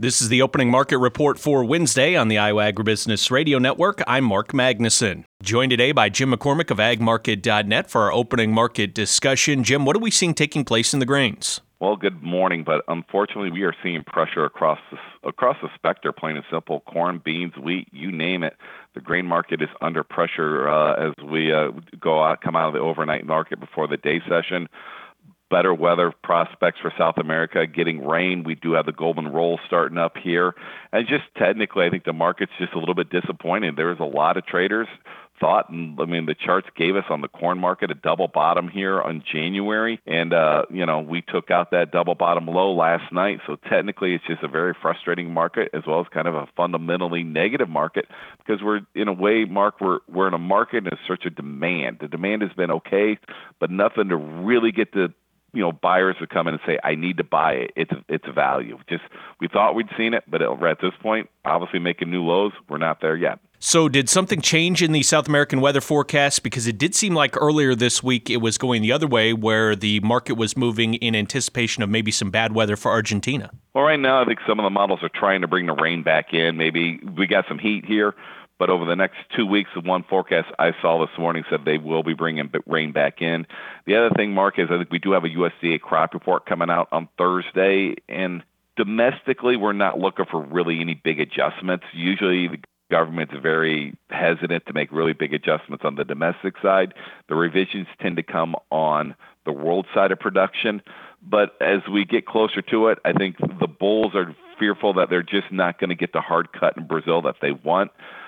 This is the opening market report for Wednesday on the Iowa Agribusiness Radio Network. I'm Mark Magnuson. Joined today by Jim McCormick of agmarket.net for our opening market discussion. Jim, what are we seeing taking place in the grains? Well, good morning, but unfortunately we are seeing pressure across the spectrum, plain and simple. Corn, beans, wheat, you name it. The grain market is under pressure as we come out of the overnight market before the day session. Better weather prospects for South America, getting rain. We do have the Golden Roll starting up here. And just technically, I think the market's just a little bit disappointed. There's a lot of traders thought, and the charts gave us on the corn market a double bottom here on January. And, we took out that double bottom low last night. So technically, it's just a very frustrating market as well as kind of a fundamentally negative market because we're, in a way, Mark, we're in a market in search of demand. The demand has been okay, but nothing to really get the buyers would come in and say, I need to buy it. It's a value. Just, we thought we'd seen it, but at this point, obviously making new lows, we're not there yet. So did something change in the South American weather forecast? Because it did seem like earlier this week it was going the other way where the market was moving in anticipation of maybe some bad weather for Argentina. Well, right now, I think some of the models are trying to bring the rain back in. Maybe we got some heat here. But over the next 2 weeks, the one forecast I saw this morning said they will be bringing rain back in. The other thing, Mark, is I think we do have a USDA crop report coming out on Thursday. And domestically, we're not looking for really any big adjustments. Usually the government's very hesitant to make really big adjustments on the domestic side. The revisions tend to come on the world side of production. But as we get closer to it, I think the bulls are fearful that they're just not going to get the hard cut in Brazil that they want.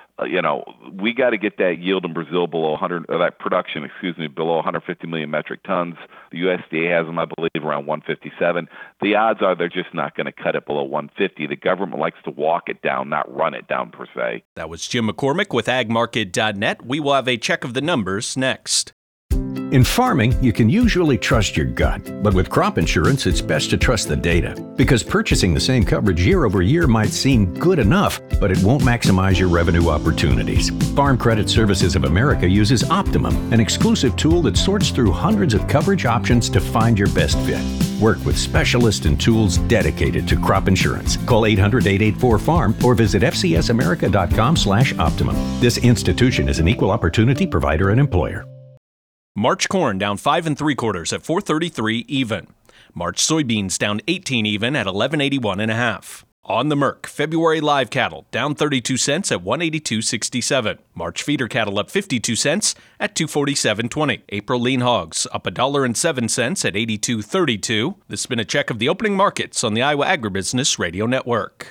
We got to get that yield in Brazil below 100, or that production, below 150 million metric tons. The USDA has them, I believe, around 157. The odds are they're just not going to cut it below 150. The government likes to walk it down, not run it down per se. That was Jim McCormick with agmarket.net. We will have a check of the numbers next. In farming, you can usually trust your gut, but with crop insurance, it's best to trust the data. Because purchasing the same coverage year over year might seem good enough, but it won't maximize your revenue opportunities. Farm Credit Services of America uses Optimum, an exclusive tool that sorts through hundreds of coverage options to find your best fit. Work with specialists and tools dedicated to crop insurance. Call 800-884-FARM or visit fcsamerica.com/Optimum. This institution is an equal opportunity provider and employer. March corn down 5 3/4 at 433 even. March soybeans down 18 even at 1181.5. On the Merc, February live cattle down 32 cents at 182.67. March feeder cattle up 52 cents at 247.20. April lean hogs up $1.07 at 82.32. This has been a check of the opening markets on the Iowa Agribusiness Radio Network.